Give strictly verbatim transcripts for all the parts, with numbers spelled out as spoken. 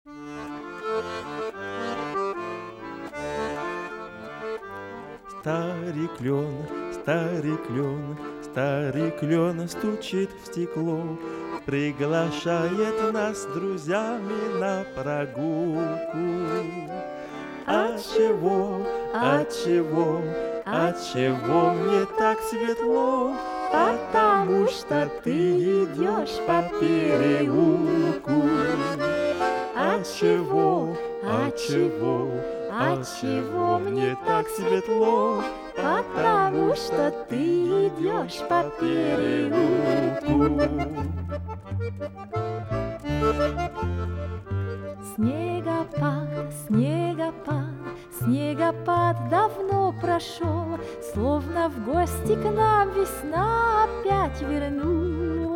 Старый клен, старый клен, старый клен стучит в стекло, приглашает нас с друзьями на прогулку. Отчего, отчего, отчего мне так светло? Потому что ты идешь по переулку. Отчего, отчего, отчего мне так светло? Потому что ты идешь по переулку. Снегопад, снегопад, снегопад давно прошел, словно в гости к нам весна опять вернулась.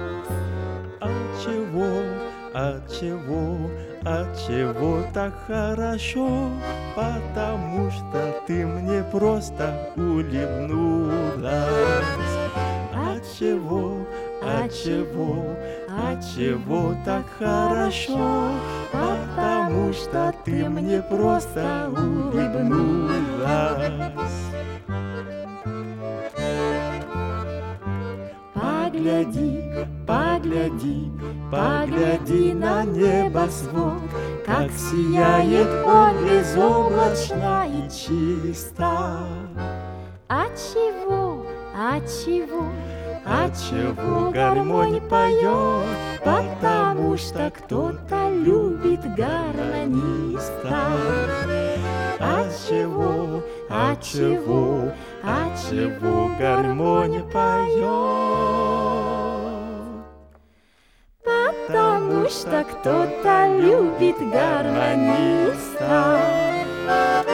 Отчего, отчего, отчего так хорошо? Потому что ты мне просто улыбнулась. Отчего, отчего, отчего так хорошо? Потому что ты мне просто улыбнулась. Погляди, погляди, погляди на небосвод, как сияет он безоблачно и чисто. Отчего, отчего, Отчего гармонь поет? Потому что кто-то любит гармониста. Отчего, отчего, отчего гармонь поет? потому что кто-то любит гармониста.